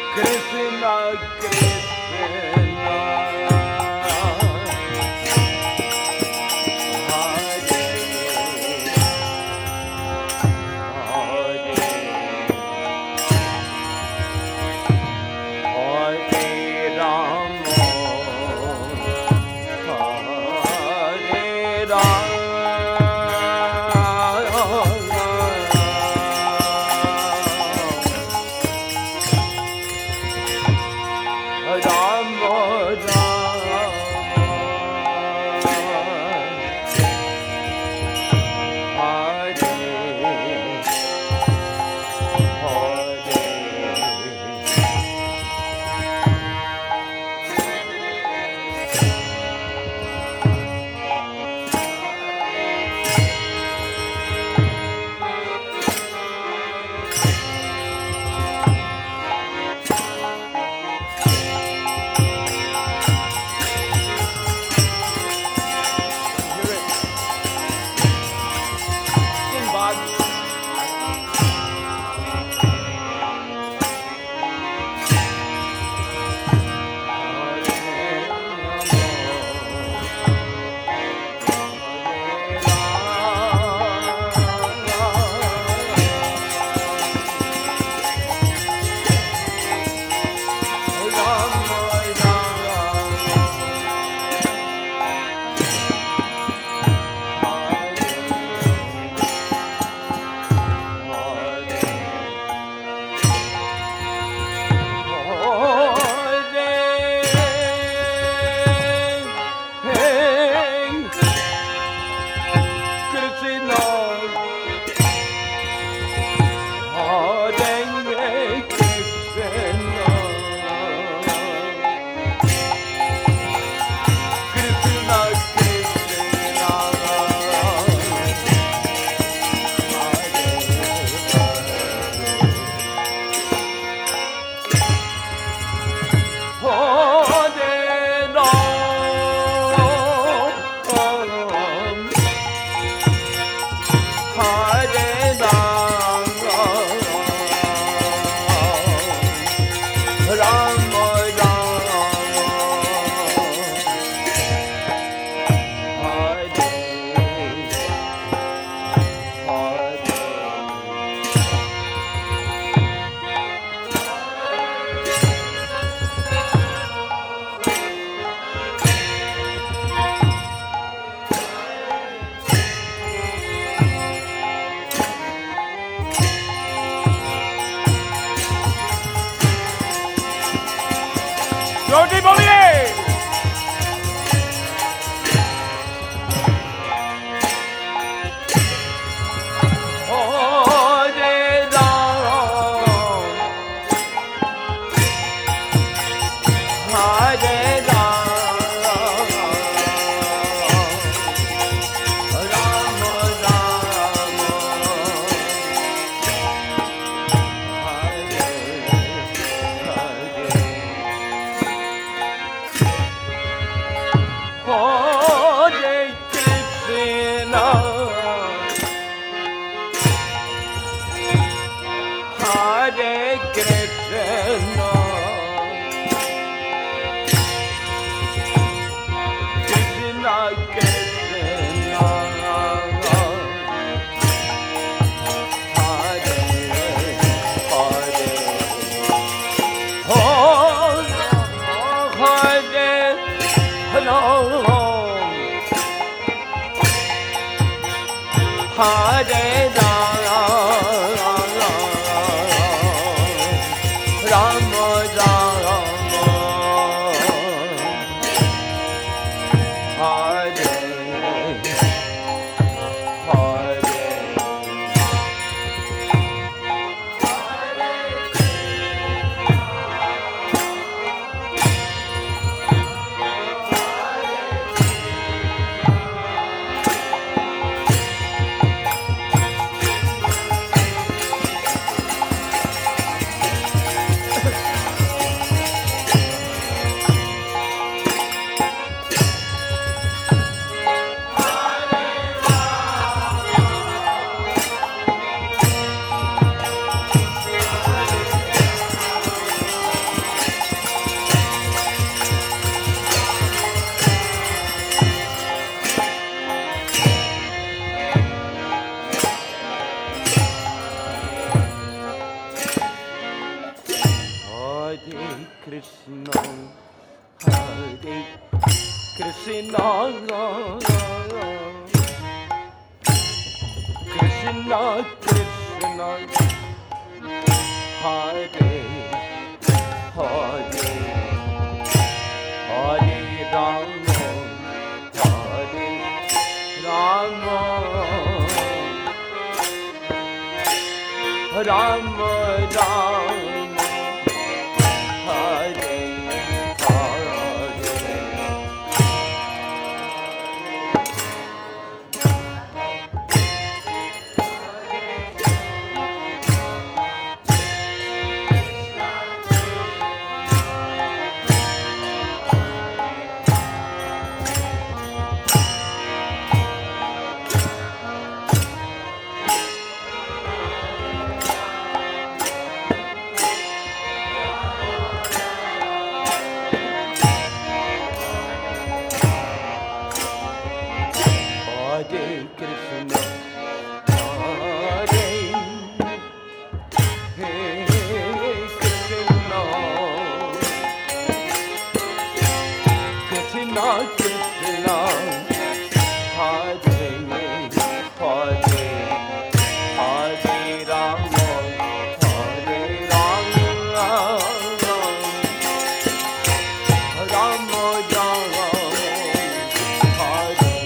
Krishna Krishna जोटी बोलिए। Krishna, Hare Krishna, Krishna Krishna, Hare Hare, Hare Rama, Hare Rama, Rama Rama, Hare Hare. Hare Krishna, Hare Krishna, Krishna Krishna, Hare Hare, Hare Rama, Hare Rama, Rama Rama, Hare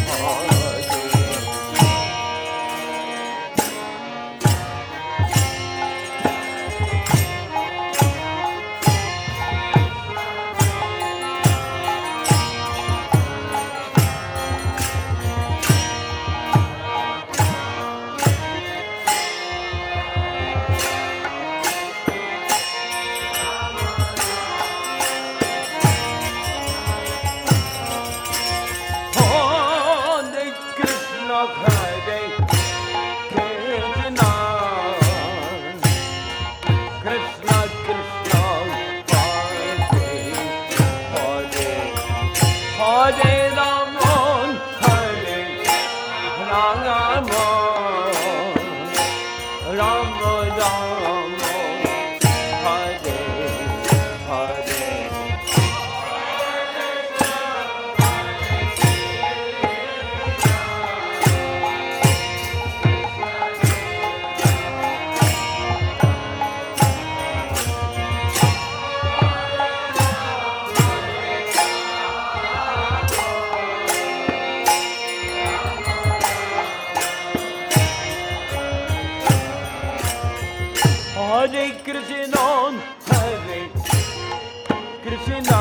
Hare Krishna, Hare Krishna,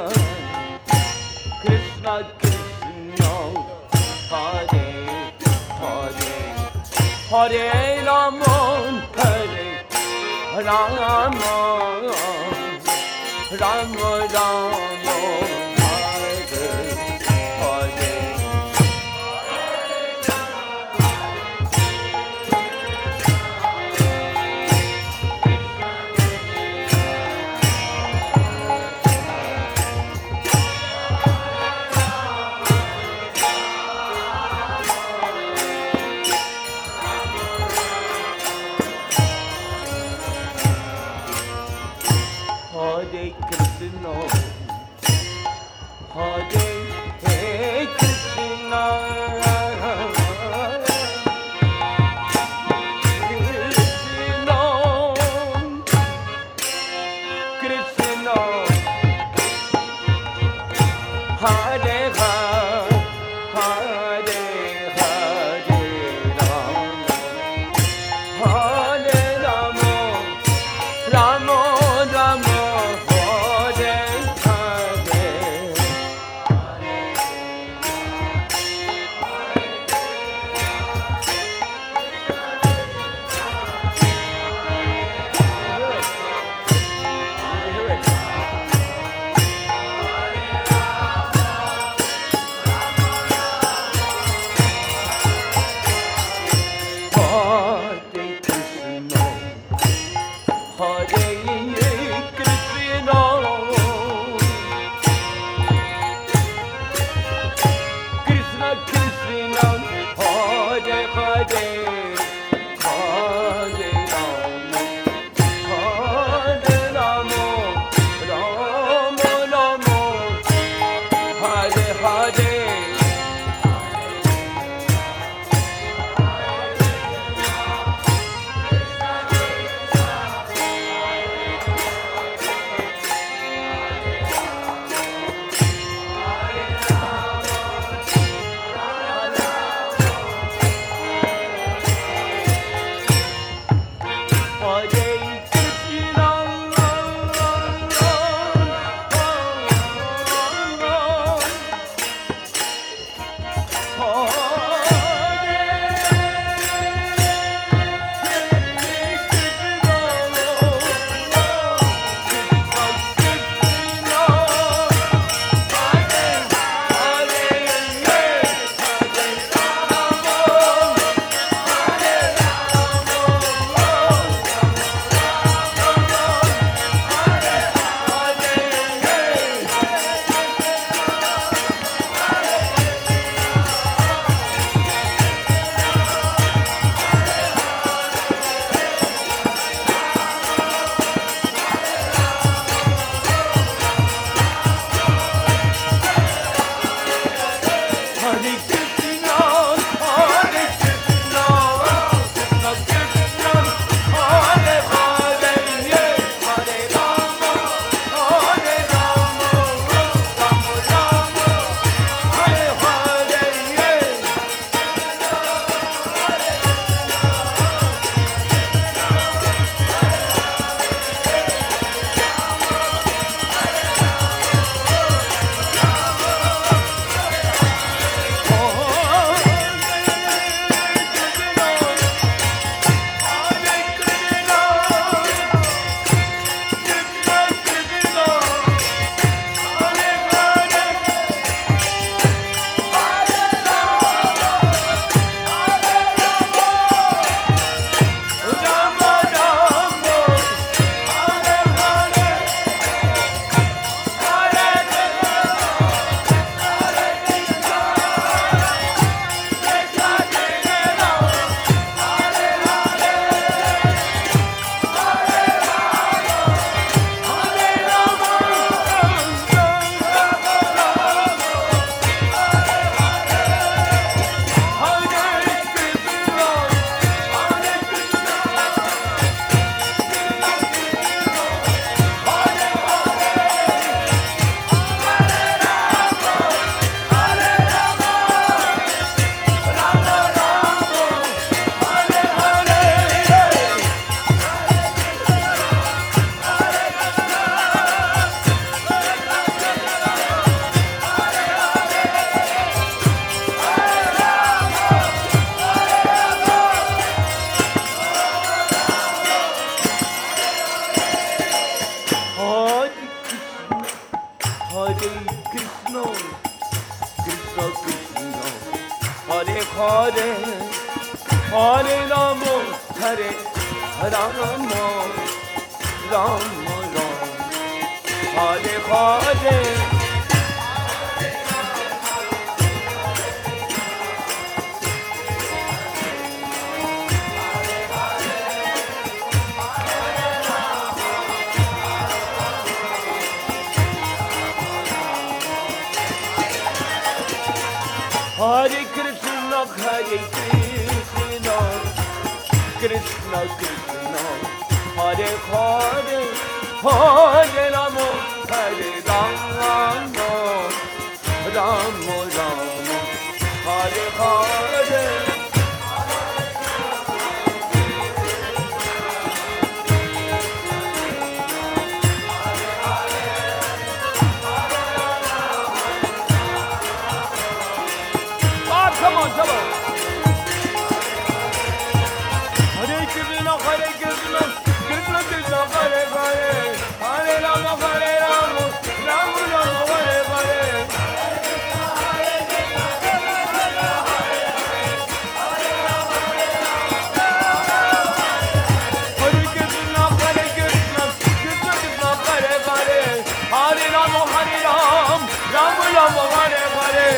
Krishna Krishna, Hare Hare, Hare Rama, Hare Rama, Rama Rama, Hare Hare. Hare Krishna, Hare Krishna, Krishna Krishna, Hare Hare, Hare Rama, Hare Rama, Rama Rama, Hare Hare. Hare Krishna, Krishna Krishna, Hare Hare, Hare Rama, Hare Rama, Rama Rama, Hare Hare. Hare Krishna, Hare Krishna, Krishna Krishna, Hare Hare, Hare Rama, Hare Rama, Rama Rama, Hare Hare. Come on, come on. Hare Krishna, Hare Krishna, Krishna Krishna, Hare Hare, Hare Rama, Hare Rama, Rama Rama, Hare Hare. Hare Krishna, Hare Krishna, Krishna Krishna, Hare Hare, Hare Rama, Hare Rama, Rama Rama, Hare Hare.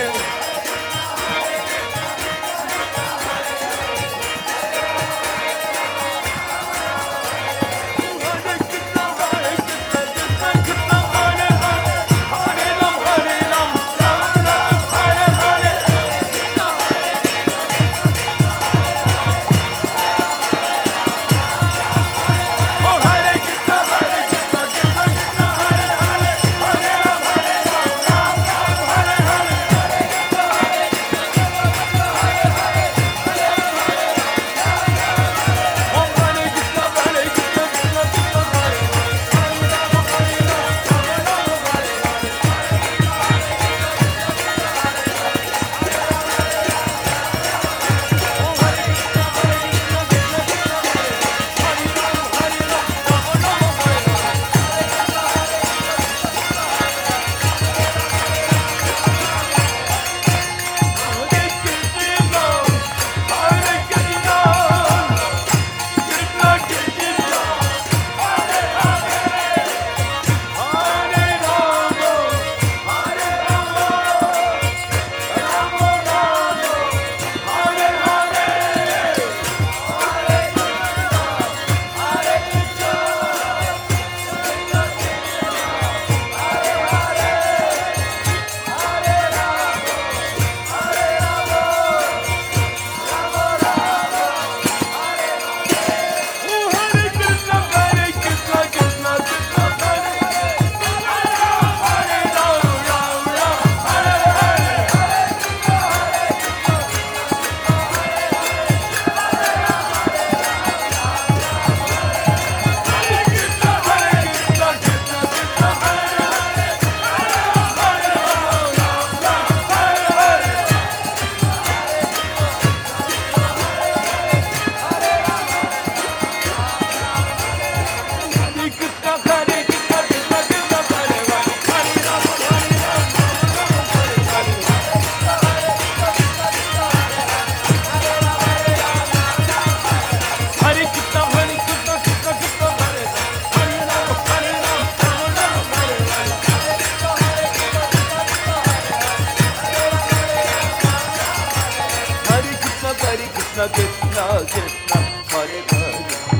Krishna Krishna, Hare Hare,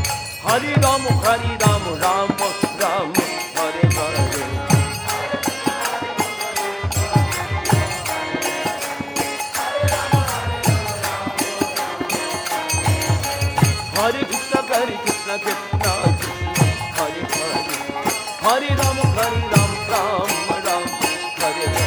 Hare Rama, Hare Rama, Rama Rama, Hare Hare. Hare Krishna, Hare Krishna, Krishna Krishna, Hare Hare, Hare Rama, Hare Rama, Rama Rama, Hare Hare.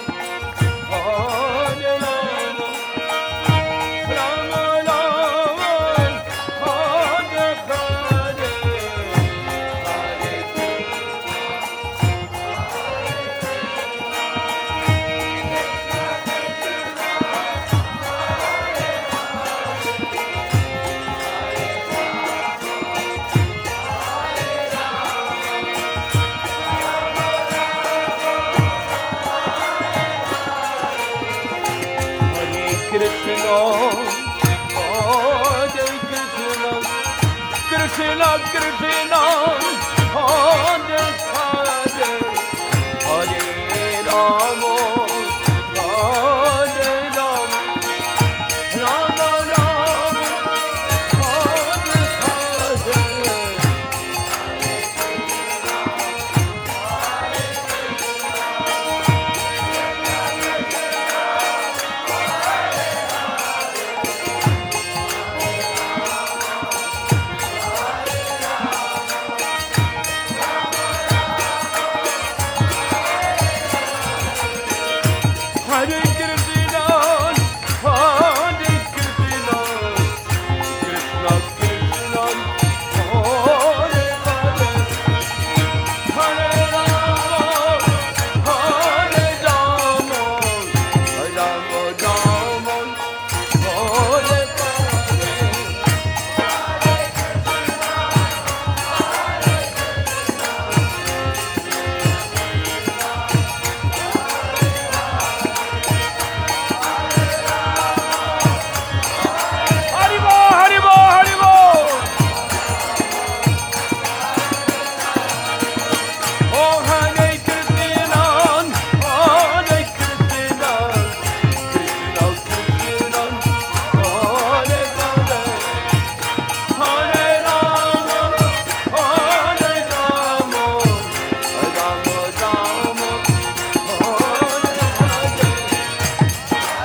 Rama Krishna Krishna, Hare Hare, Hare Rama, Hare Rama, Rama Rama, Hare Hare. Hare Krishna, Hare Krishna, Krishna Krishna, Hare Hare, Hare Rama, Hare Rama, Rama Rama, Hare Hare. Haribo, Haribo, Haribo. Oh, Hare Krishna, Hare Krishna, Krishna Krishna, Hare Hare, Hare Rama, Hare Rama, Rama Rama, Hare Hare.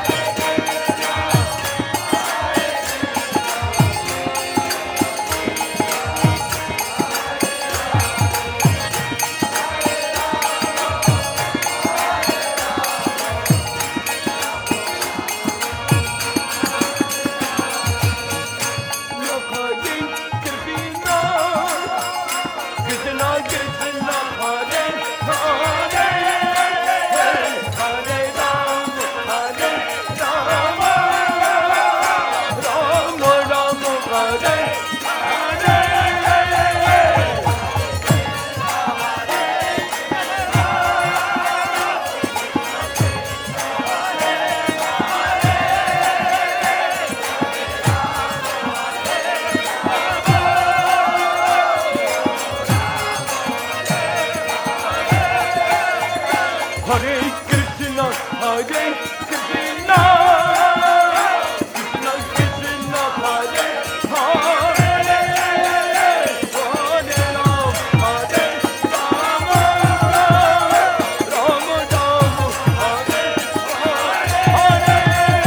Krishna Krishna Hare Hare, Hare Rama, Hare Rama, Rama Rama, Hare Hare. Hare Krishna, Hare Krishna, Krishna Krishna, Hare Hare, Hare Rama, Hare Rama, Rama Rama, Hare Hare.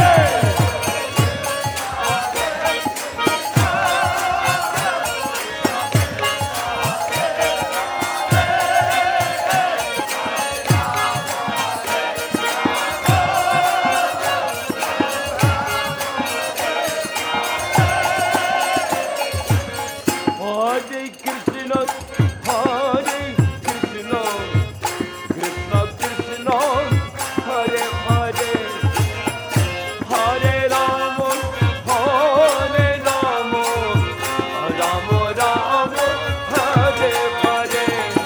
Hare Krishna, Hare Krishna, Krishna Krishna, Hare Hare, Hare Rama, Hare Rama, Rama Rama, Hare Hare.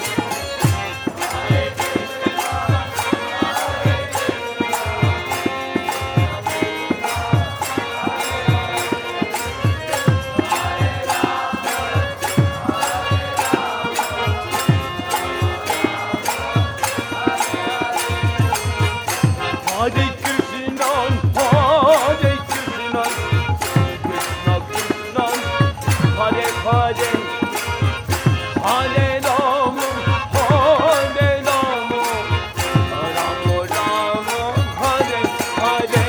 Hare Krishna, Hare Krishna, Krishna Krishna, Hare Hare, Hare Rama, Hare Rama, Rama Rama, Hare Hare.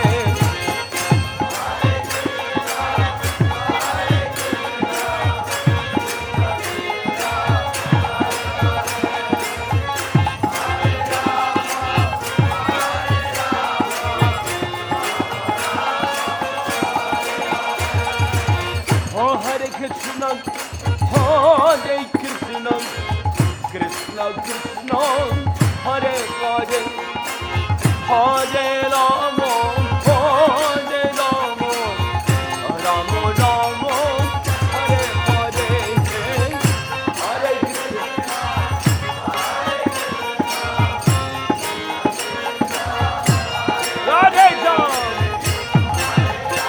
Oh, Hare Krishna, Hare Krishna, Krishna Krishna, Hare Hare, Hare Rama, Hare Rama, Rama Rama, Hare Hare, Hare Krishna. Radhe Jam.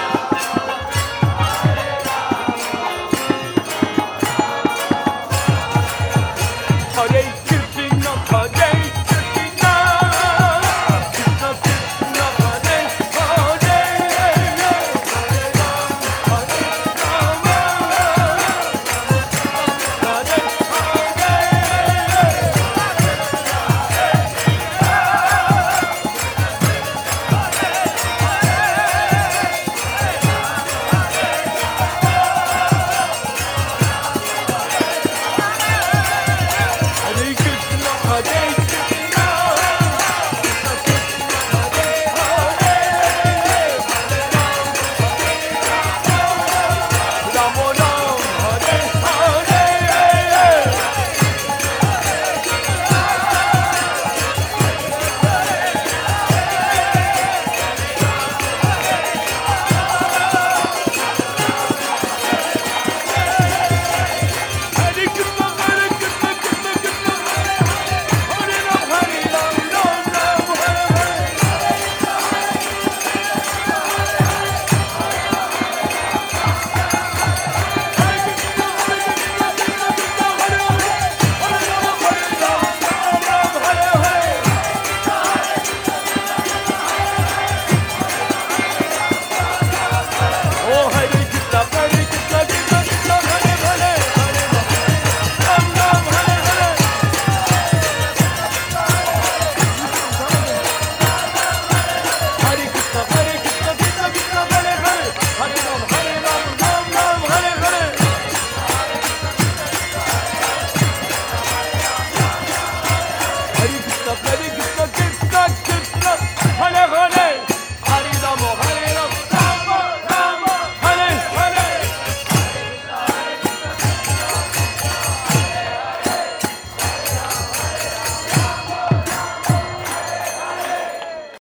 Hare